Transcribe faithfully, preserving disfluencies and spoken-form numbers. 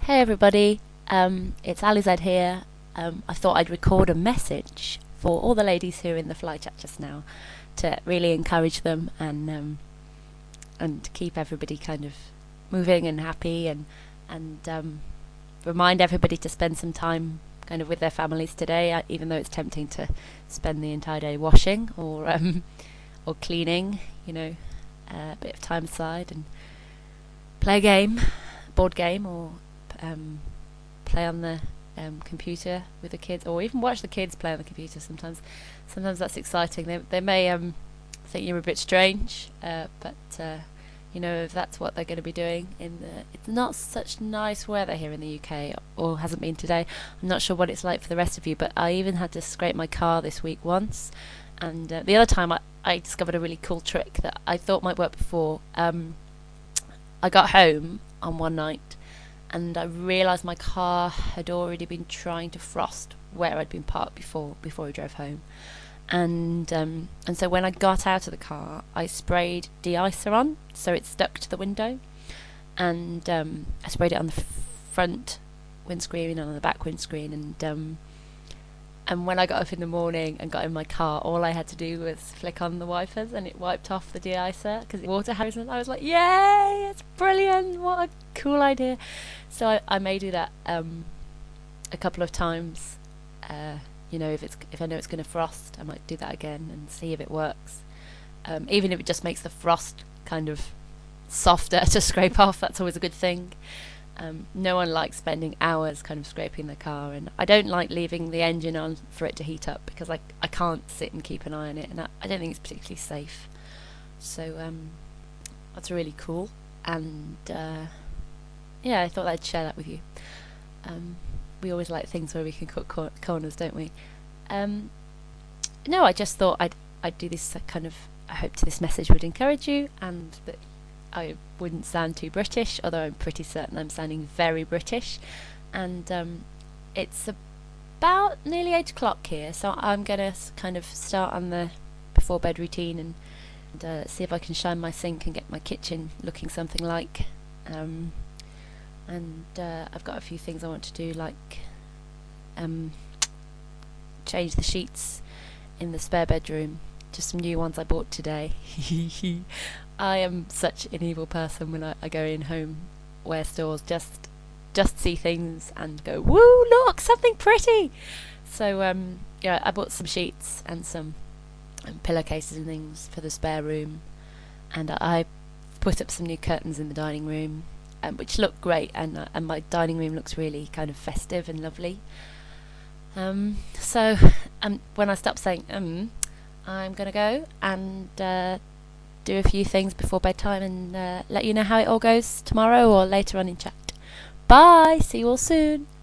Hey everybody, um, it's Alizad here. Um, I thought I'd record a message for all the ladies who are in the fly chat just now to really encourage them and um, and keep everybody kind of moving and happy and and um, remind everybody to spend some time kind of with their families today, uh, even though it's tempting to spend the entire day washing or um, or cleaning. You know, uh, a bit of time aside and play a game, board game, or um, play on the um, computer with the kids, or even watch the kids play on the computer. Sometimes, sometimes that's exciting. They they may um, think you're a bit strange, uh, but uh, you know if that's what they're going to be doing. In the, it's not such nice weather here in the U K, or hasn't been today. I'm not sure what it's like for the rest of you, but I even had to scrape my car this week once, and uh, the other time I, I discovered a really cool trick that I thought might work before. Um, I got home on one night and I realised my car had already been trying to frost where I'd been parked before before I drove home. And um, and so when I got out of the car, I sprayed de-icer on, so it stuck to the window. And um, I sprayed it on the f- front windscreen and on the back windscreen. And um, and when I got up in the morning and got in my car, all I had to do was flick on the wipers and it wiped off the de-icer because it water hazard. I was like, yay, it's brilliant, what a cool idea. So I, I may do that um, a couple of times. Uh, you know, if it's if I know it's going to frost, I might do that again and see if it works. Um, even if it just makes the frost kind of softer to scrape off, that's always a good thing. Um, no one likes spending hours kind of scraping the car, and I don't like leaving the engine on for it to heat up because I, I can't sit and keep an eye on it, and I, I don't think it's particularly safe. So um, that's really cool, and uh, yeah, I thought I'd share that with you. Um, we always like things where we can cut cor- corners, don't we? Um, no, I just thought I'd I'd do this kind of. I hoped this message would encourage you, and that I wouldn't sound too British, although I'm pretty certain I'm sounding very British. And um, it's about nearly eight o'clock here, so I'm going to kind of start on the before bed routine and, and uh, see if I can shine my sink and get my kitchen looking something like. Um, and uh, I've got a few things I want to do, like um, change the sheets in the spare bedroom. Just some new ones I bought today. I am such an evil person when I, I go in home wear stores, just just see things and go, woo, look, something pretty. So um, yeah, I bought some sheets and some um, pillowcases and things for the spare room, and I, I put up some new curtains in the dining room, um, which look great, and uh, and my dining room looks really kind of festive and lovely. Um, so um, when I stop saying um, I'm gonna go and uh, do a few things before bedtime and uh, let you know how it all goes tomorrow or later on in chat. Bye, see you all soon.